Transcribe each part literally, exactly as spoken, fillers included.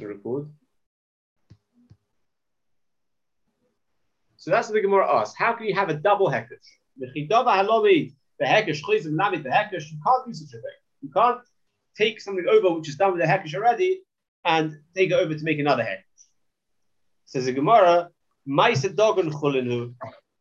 to record. So that's what the Gemara asks. How can you have a double hekesh? The hekesh, the hekesh, you can't do such a thing. You can't take something over which is done with the hekesh already and take it over to make another hekesh. Says the Gemara, Maisa dogon chulinu.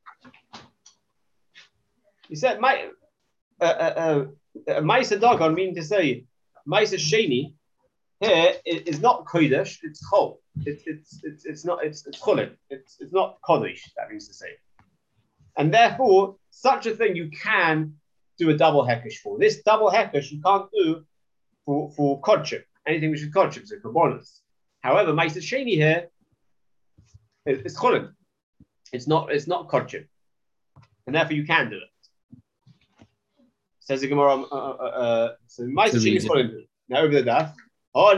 He said, my uh, uh, uh, Maisa dogon, meaning to say, Maisa sheni here is not kodesh, it's chol. It's it's it's it's not it's it's chulin. It's it's not kodesh. That means to say, and therefore such a thing you can do a double hekesh for. This double hekesh you can't do for for kodship. Anything which is kodship, so korbanos. However, Maisa sheni here is, is chulin. It's not it's not kodship, and therefore you can do it. Says the Gemara. Uh, uh, uh, so Maisa sheni is chulin. Now over the daf. Oh,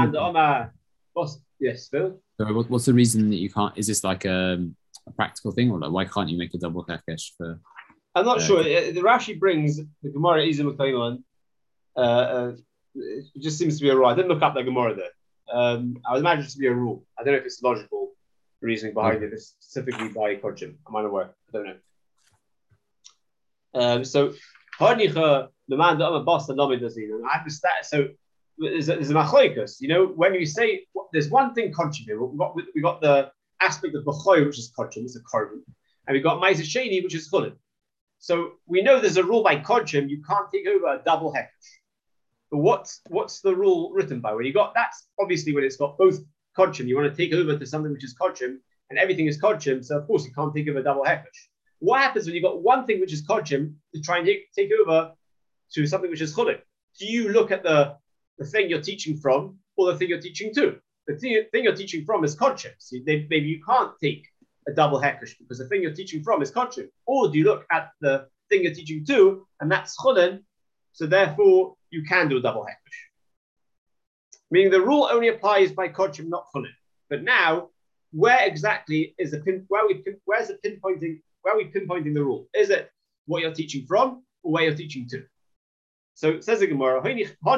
yes, Phil. So what, what's the reason that you can't? Is this like a, a practical thing, or like why can't you make a double hekesh for? I'm not uh, sure. The Rashi brings the Gemara Izim Kaiman. Uh, uh, it just seems to be a rule. I didn't look up the Gemara there. Um, I would imagine it to be a rule. I don't know if it's logical reasoning behind okay. it, specifically by Kodshim. I'm unaware. I don't know. Um, so, Harnicha the man that I'm a boss and I understand. So. There's a, there's a machlokes, you know, when you say there's one thing kodshim here, we got we got the aspect of b'choy, which is kodshim, it's a korban, and we got ma'aser sheni, which is chulin. So we know there's a rule by kodshim, you can't take over a double hekesh. But what's what's the rule written by? When you got that's obviously when it's got both kodshim, you want to take over to something which is kodshim, and everything is kodshim, so of course you can't take over a double hekesh. What happens when you got one thing which is kodshim to try and take, take over to something which is chulin? Do you look at the the thing you're teaching from, or the thing you're teaching to? The thing, thing you're teaching from is kodshim. So they, maybe you can't take a double hekesh because the thing you're teaching from is kodshim. Or do you look at the thing you're teaching to, and that's chulin, so therefore you can do a double hekesh. Meaning the rule only applies by kodshim, not chulin. But now, where exactly is the pin? Where we pin, where's the pinpointing? Where are we pinpointing the rule? Is it what you're teaching from, or where you're teaching to? So it says the Gemara, now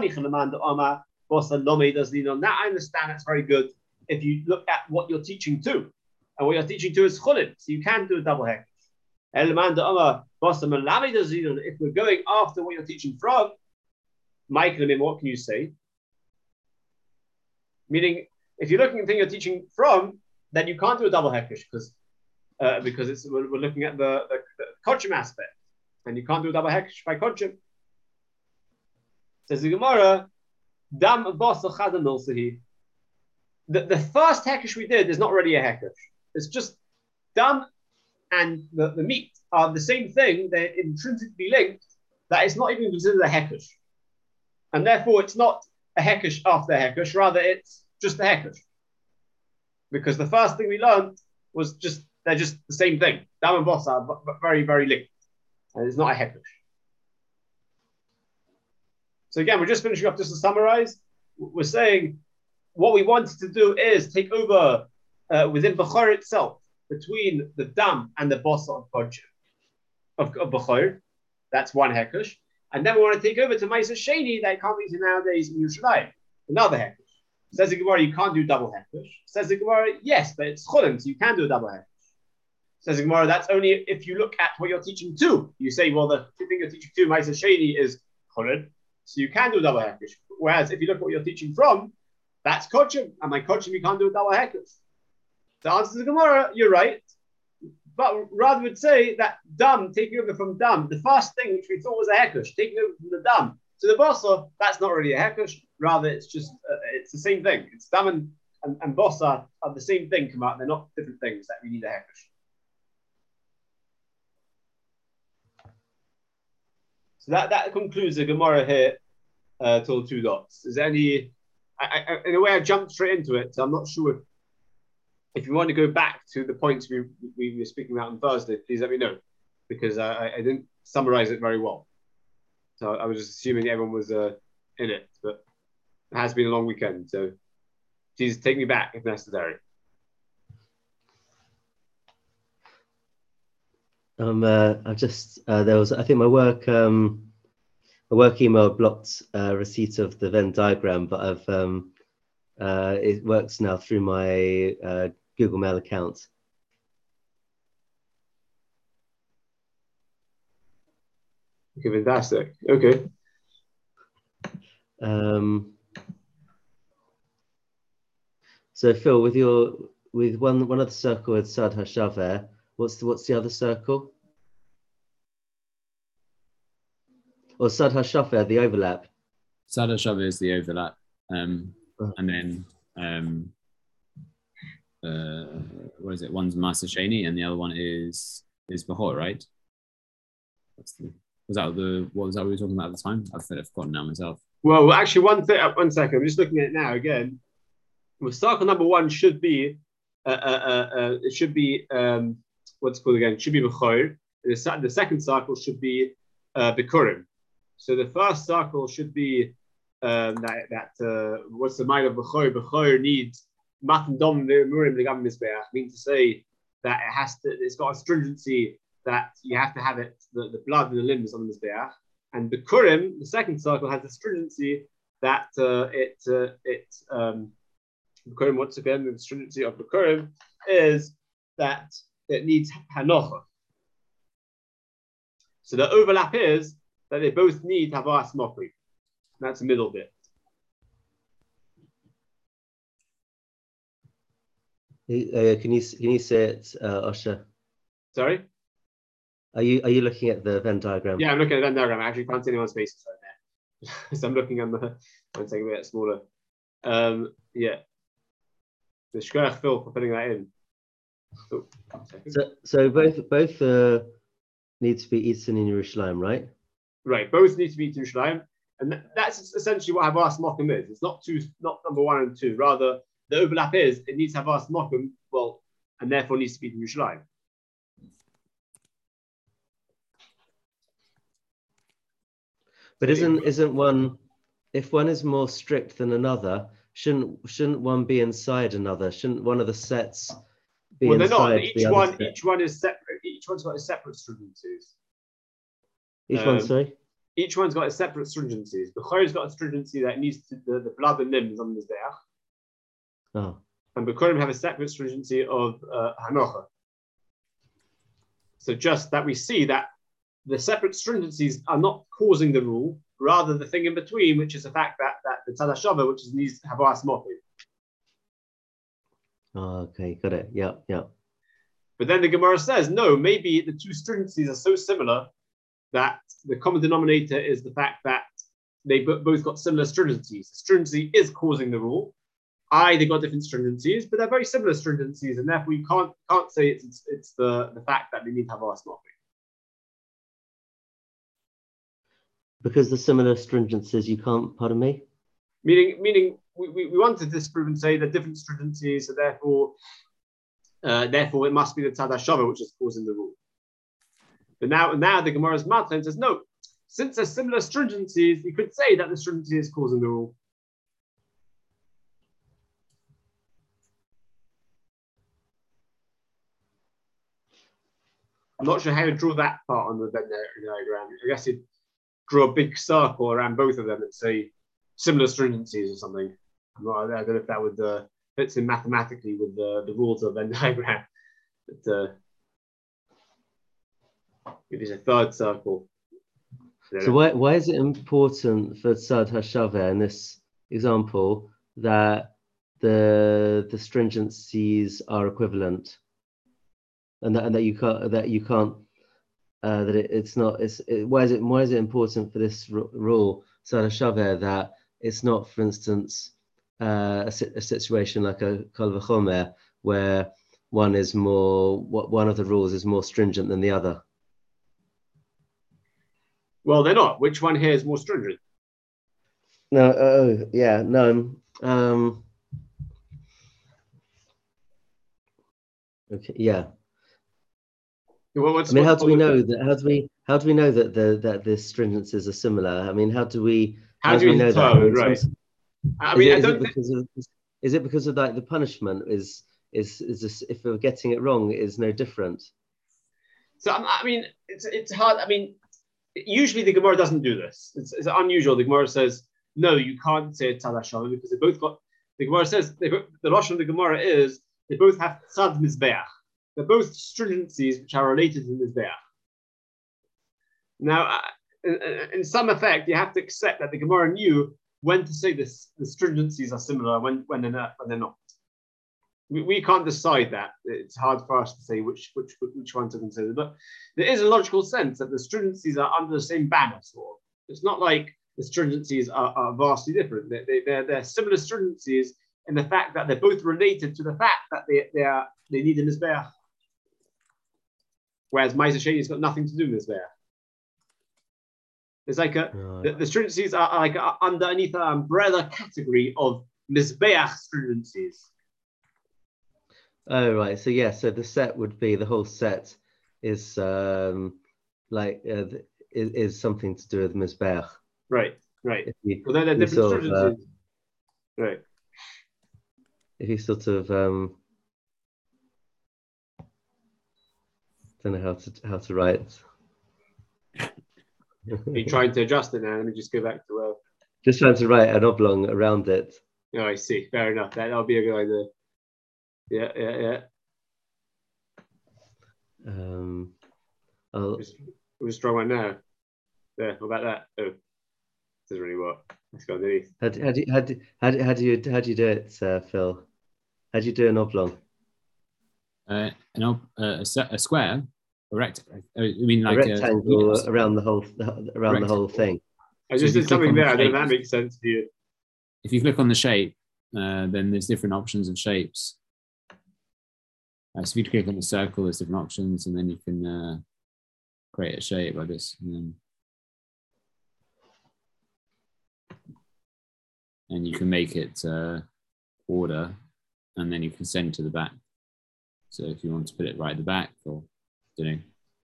I understand that's very good if you look at what you're teaching to. And what you're teaching to is chulin, so you can do a double hekesh. If we're going after what you're teaching from, what can you say? Meaning, if you're looking at the thing you're teaching from, then you can't do a double hekesh because uh, because it's we're, we're looking at the, the, the kodshim aspect, and you can't do a double hekesh by kodshim. Says the Gemara, Dam Bosa Chada Milsahi. The the first hekesh we did is not really a hekesh. It's just dam and the, the meat are the same thing. They're intrinsically linked. That is not even considered a hekesh, and therefore it's not a hekesh after hekesh. Rather, it's just a hekesh because the first thing we learned was just they're just the same thing. Dam and Bosa are very very linked, and it's not a hekesh. So again, we're just finishing up just to summarize. We're saying what we wanted to do is take over uh, within Bechor itself, between the dam and the boss of kodshim of, of Bechor. That's one hekesh. And then we want to take over to Ma'aser Sheni that can't be nowadays in Yerushalayim. Another hekesh. Says the Gemara, you can't do double hekesh. Says the Gemara, yes, but it's chulin, so you can do a double hekesh. Says the Gemara, that's only if you look at what you're teaching to. You say, well, the thing you're teaching to Ma'aser Sheni is chulin. So you can do a double hekesh. Whereas if you look at what you're teaching from, that's kodshim. And my kodshim, you can't do a double hekesh. The answer to the Gemara, you're right. But rather would say that dam, taking over from dam, the first thing which we thought was a hekesh, taking over from the dam to the bossa, that's not really a hekesh. Rather, it's just, uh, it's the same thing. It's dam and, and, and bossa are the same thing come out. They're not different things that we need a hekesh. So that, that concludes the Gemara here uh, till two dots. Is there any, I, I, in a way I jumped straight into it, so I'm not sure if, if you want to go back to the points we, we were speaking about on Thursday, please let me know, because I, I didn't summarize it very well. So I was just assuming everyone was uh, in it, but it has been a long weekend, so please take me back if necessary. Um, uh, I've just uh, there was I think my work um, my work email blocked uh, receipt of the Venn diagram, but I've um, uh, it works now through my uh, Google Mail account. Okay, fantastic. Okay. Um, so Phil, with your with one one other circle with Sad Hashaver, what's the what's the other circle? Or Sad Hashaver, the overlap. Sad Hashaver is the overlap, um, Oh. and then um, uh, what is it? One's Master Shani, and the other one is is Bahor, right? That's the, was that the what was that we were talking about at the time? I've forgotten now myself. Well, actually, one thing. One second. I'm just looking at it now again. Well, circle number one should be. Uh, uh, uh, uh, it should be um, what's it called again? It should be Bechor. The, the second circle should be uh, Bikurim. So the first circle should be um, that that uh, what's the mind of Bechor? Bechor needs matan dom murim legam mizbeach, meaning to say that it has to. It's got a stringency that you have to have it the, the blood and the limbs on the mizbeach. And Bikurim, the second circle, has a stringency that uh, it uh, it um, Bikurim, once again, the stringency of Bikurim is that it needs Hanocha. So the overlap is that they both need Havas Mokri. That's the middle bit. Uh, can you can you say it, uh, Osher? Sorry? Are you are you looking at the Venn diagram? Yeah, I'm looking at the Venn diagram. I actually can't see anyone's faces right there. So I'm looking at the one second, a bit smaller. Um, yeah. The Shkoyach Phil for putting that in. Oh, so so both both uh, need to be eaten in Yerushalayim, right? Right, both need to be eaten in Yerushalayim. And that's essentially what Havas Mokum is. It's not two, not number one and two. Rather, the overlap is it needs Havas Mokum, well, and therefore needs to be eaten in Yerushalayim. But isn't isn't one, if one is more strict than another, shouldn't shouldn't one be inside another? Shouldn't one of the sets be well, they're inside not. Each the one, other set? each one is separate. Each one's got a separate stringencies. Each um, one, sorry. Each one's got a separate stringencies. The Bechor's got a stringency that needs to, the, the blood and limbs on the Mizbeach. Oh. And Bikurim have a separate stringency of uh, Hanocha. So just that we see that the separate stringencies are not causing the rule, rather the thing in between, which is the fact that, that the Tzad HaShavah, which is needs to have Havas Mokum. Oh, okay, got it. Yeah, yeah. But then the Gemara says, no, maybe the two stringencies are so similar that the common denominator is the fact that they both got similar stringencies. The stringency is causing the rule. I, they got different stringencies, but they're very similar stringencies, and therefore you can't can't say it's it's, it's the, the fact that they need to have Havas Mokum. Because the similar stringencies, you can't, pardon me? Meaning, meaning we, we, we want to disprove and say they're different stringencies, so therefore, uh, therefore it must be the Tzad HaShavah which is causing the rule. But now, now the Gemara's Matlan says, no, since there's similar stringencies, you could say that the stringency is causing the rule. I'm not sure how to draw that part on the Venn diagram. I guess you'd draw a big circle around both of them and say similar stringencies or something. I'm not, I don't know if that would uh, fits in mathematically with the, the rules of the Venn diagram. But uh, it is a third circle. So why why is it important for Tzad HaShaveh in this example that the the stringencies are equivalent, and that and that you can't that you can't uh, that it, it's not it's it, why is it why is it important for this r- rule Tzad HaShaveh that it's not, for instance, uh, a, a situation like a Kal V'chomer where one is more what one of the rules is more stringent than the other? Well, they're not. Which one here is more stringent? No, oh yeah, no. Um, okay, yeah. Well, what's, I mean, how what's, do we know that? How do we how do we know that the that the stringencies are similar? I mean, how do we how, how do we know determine, that? Right. Some, I mean, is it, I is don't it because of is it because of like the punishment is is is this, if we're getting it wrong is no different? So I mean, it's it's hard. I mean. Usually the Gemara doesn't do this. It's, it's unusual. The Gemara says, no, you can't say Tzad HaShavah because they both got, The Gemara says they, the lashon of the Gemara is they both have tzad mizbeach. They're both stringencies which are related to mizbeach. Now, in, in some effect, you have to accept that the Gemara knew when to say this, the stringencies are similar, when when they're not. When they're not. We, we can't decide that. It's hard for us to say which which which one to consider. But there is a logical sense that the stringencies are under the same banner. Sort of. It's not like the stringencies are, are vastly different. They, they, they're, they're similar stringencies in the fact that they're both related to the fact that they they are they need a mizbeach. Whereas Ma'aser Sheni has got nothing to do with mizbeach. It's like a, right. the, the stringencies are, are like a, underneath an umbrella category of mizbeach stringencies. Oh right, so yeah, so the set would be the whole set is um, like uh, is, is something to do with mizbeach. Right, right. You, well, then they're different sort of, uh, right. If you sort of um, don't know how to how to write. Are you trying to adjust it now? Let me just go back to uh... just trying to write an oblong around it. Oh, I see. Fair enough. That, that'll be a good idea. Yeah, yeah, yeah. Um, I'll... It was a strong one now. There, what about that? Oh, doesn't really work. Let's go underneath. How do, how do, how do, how do, how do you how do you do it, uh, Phil? How do you do an oblong? Uh, an ob- uh, a, a square, a rectangle. I mean, like a rectangle a, around the whole around the whole thing. I just so did something there. I don't know if that makes sense to you. If you click on the shape, uh, then there's different options of shapes. Uh, so if you click on the circle, there's different options, and then you can uh, create a shape like this. And, then, and you can make it uh, order, and then you can send to the back. So if you want to put it right at the back, or I don't know.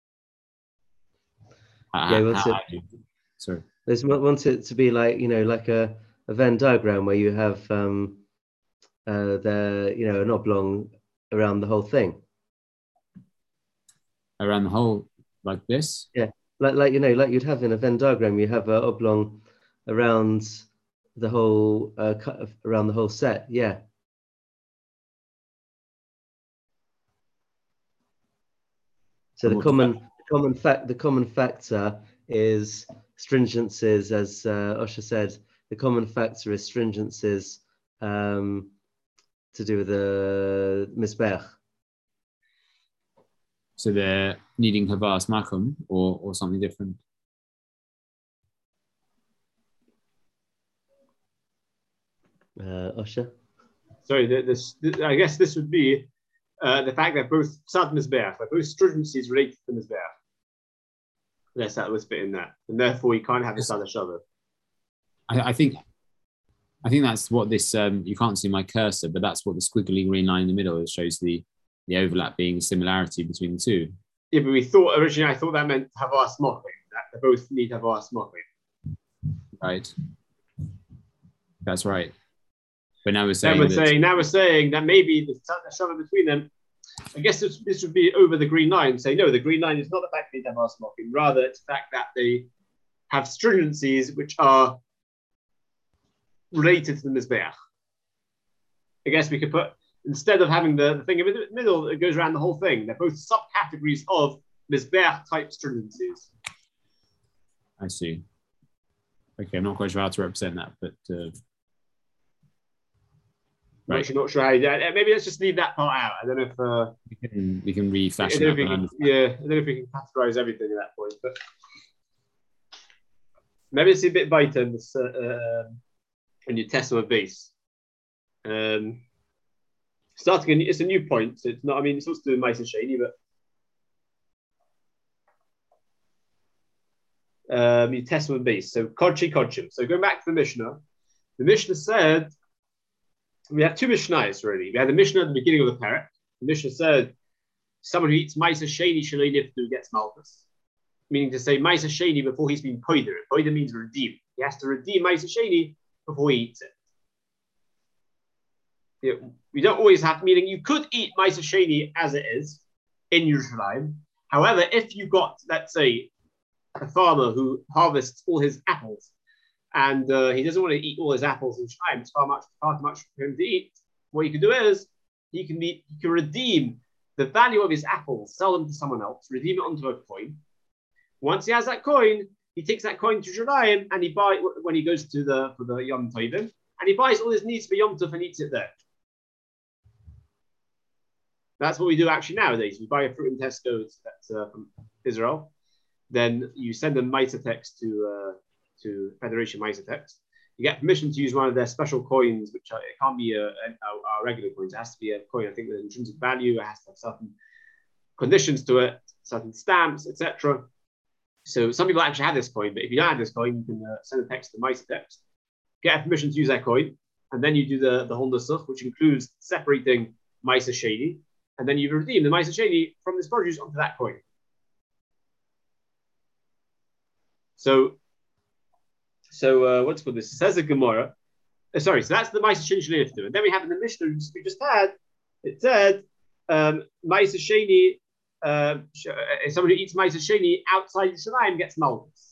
Yeah, how, how, how, it, sorry. There's want it to be like, you know, like a, a Venn diagram where you have um, uh, the, you know, an oblong around the whole thing. Around the whole, like this? Yeah, like like you know, like you'd have in a Venn diagram, you have an oblong around the whole uh, cut of, around the whole set. Yeah. So the common common fact the common factor is stringencies, as uh, Osher said. The common factor is stringencies um, to do with the mizbeach. So they're needing havas makom or or something different. Uh, Osher? Sorry, this, this I guess this would be uh, the fact that both tzad mizbeach, like both stringencies related to mizbeach. Let's that let's fit in that, and therefore you can't have the tzad hashavah. I, I think, I think that's what this. Um, you can't see my cursor, but that's what the squiggly green line in the middle is, shows the the overlap being similarity between the two. Yeah, but we thought originally I thought that meant havas makom. That they both need havas makom. Right. That's right. But now we're saying now we're that, saying now we're saying that maybe the tzad hashavah between them. I guess this, this would be over the green line. Say no, the green line is not the fact they need havas makom. Rather, it's the fact that they have stringencies which are related to the mizbeach. I guess we could put, instead of having the, the thing in the middle, it goes around the whole thing. They're both subcategories of mizbeach type stringencies. I see. Okay, I'm not quite sure how to represent that, but uh, right. I'm not sure how you do it. Maybe let's just leave that part out. I don't know if uh, we can we can refashion that. Can, yeah, I don't know if we can categorize everything at that point, but maybe it's a bit better in this uh, uh, in your Testament base. Um, starting, a new, it's a new point. So it's not. I mean, it's also doing Ma'aser Sheni, but um, your Testament base. So Kodshi Kodshim. So going back to the Mishnah, the Mishnah said we have two Mishnahs really. We had the Mishnah at the beginning of the parak. The Mishnah said someone who eats Ma'aser Sheni shalei niftu gets malchus, meaning to say Ma'aser Sheni before he's been poider. Poider means redeem. He has to redeem Ma'aser Sheni before he eats it. You know, we don't always have, meaning you could eat Ma'aser Sheni as it is in Yerushalayim. However, if you got, let's say, a farmer who harvests all his apples and uh, he doesn't want to eat all his apples in Shalayim. It's far much, far too much for him to eat. What he can do is he can be, he can redeem the value of his apples, sell them to someone else, redeem it onto a coin. Once he has that coin, he takes that coin to Shalayim and he buy when he goes to the for the Yom Tovim, and he buys all his needs for Yom Tov and eats it there. That's what we do actually nowadays. We buy a fruit in Tesco that's uh, from Israel. Then you send a Mitre text to uh, to Federation Mitre text. You get permission to use one of their special coins, which are, it can't be a, a, a regular coin. It has to be a coin, I think, with intrinsic value. It has to have certain conditions to it, certain stamps, et cetera. So some people actually have this coin, but if you don't have this coin, you can uh, send a text to Mitre text, get permission to use that coin, and then you do the the Honda Such, which includes separating Ma'aser Sheni, and then you redeem the Ma'aser Sheni from this produce onto that coin. So, so uh, what's called this? It says the Gemara. Uh, sorry, so that's the Ma'aser Sheni Shalei Niftu. And then we have in the Mishnah we just had, it said um, Ma'aser Sheni, uh, someone who eats Ma'aser Sheni outside Yerushalayim gets malchus.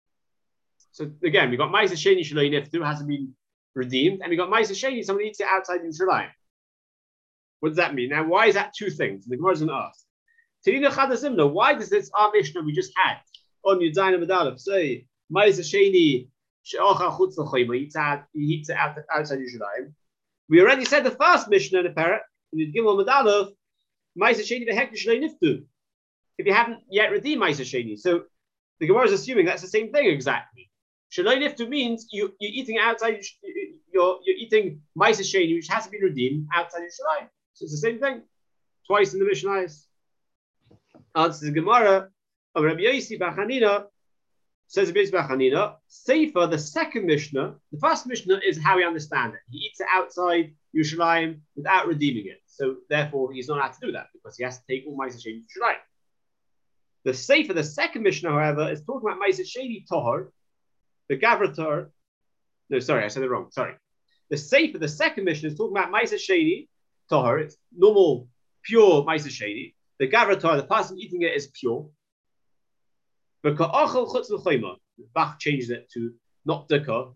So again, we got Ma'aser Sheni Shalei Niftu hasn't been redeemed, and we got Ma'aser Sheni, someone who eats it outside Yerushalayim. What does that mean? Now, why is that two things? And the Gemara is going to ask. Tirina Chadazimna, why does this our Mishnah we just had on Yudayin Medalef say Ma'aser Sheni she'ocha chutz l'choyma, he eats out, he eats it out, outside Yerushalayim? We already said the first Mishnah in the parak in the Gimel Medalef, Ma'aser Sheni v'hektish shlei niftu. If you haven't yet redeemed Ma'aser Sheni, so the Gemara is assuming that's the same thing exactly. Shlei niftu means you you're eating outside, you're you're eating Ma'aser Sheni which hasn't been redeemed outside Yerushalayim. So it's the same thing, twice in the Mishnahs. Answers the Gemara of Rabbi Yossi bar Chanina, says Rabbi Yossi bar Chanina, Sefer, the second Mishnah, the first Mishnah is how we understand it. He eats it outside Yerushalayim without redeeming it. So therefore, he's not allowed to do that because he has to take all Ma'aser Sheni to Yerushalayim. The Sefer, the second Mishnah, however, is talking about Ma'aser Sheni Tohar, the Gavra Tohar. No, sorry, I said it wrong. Sorry. The Sefer, the second Mishnah, is talking about Ma'aser Sheni Tohar. It's normal, pure Ma'aser Sheni. The Gavra Tohar, the person eating it is pure. But Bach changes it to not dika,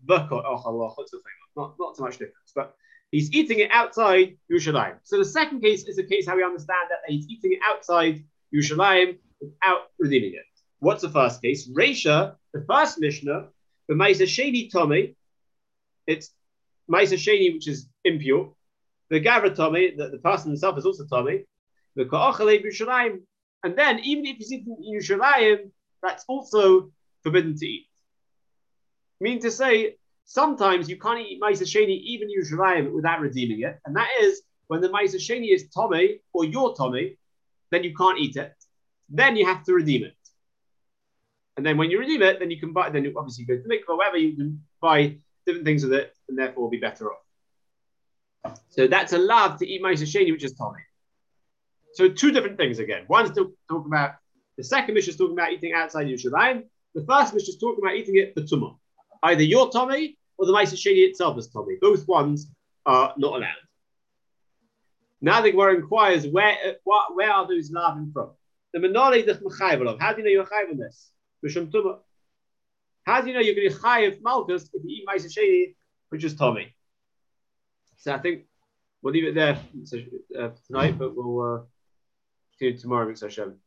not not so much difference, but he's eating it outside Yerushalayim. So the second case is the case how we understand that he's eating it outside Yerushalayim without redeeming it. What's the first case? Reisha, the first Mishnah, the Ma'aser Sheni Tomei, it's Ma'aser Sheni which is impure. The Gavra Tomei, the, the person himself is also Tomei. The Ka'achale Yerushalayim, and then even if he's eating in Yerushalayim, that's also forbidden to eat. Meaning to say, sometimes you can't eat Ma'aser Sheni even Yerushalayim without redeeming it, and that is when the Ma'aser Sheni is Tomei or your Tomei, then you can't eat it. Then you have to redeem it, and then when you redeem it, then you can buy. Then you obviously go to the mikvah, whatever, you can buy different things with it, and therefore be better off. So that's allowed to eat Ma'aser Sheni, which is Tomei. So two different things again. One's to talk about, the second Mishnah is talking about eating outside Yerushalayim. The first Mishnah is talking about eating it for Tumah. Either your Tomei or the Ma'aser Sheni itself is Tomei. Both ones are not allowed. Now the Gemara inquires, where, where, where are those lavim from? The Menalei Dich Mechayv. How do you know you're Chayv on this? Mishum Tumah. How do you know you're going to be Chayv Malchus if you eat Ma'aser Sheni, which is Tomei? So I think we'll leave it there uh, tonight, but we'll uh, see you tomorrow, Mitzvah Hashem.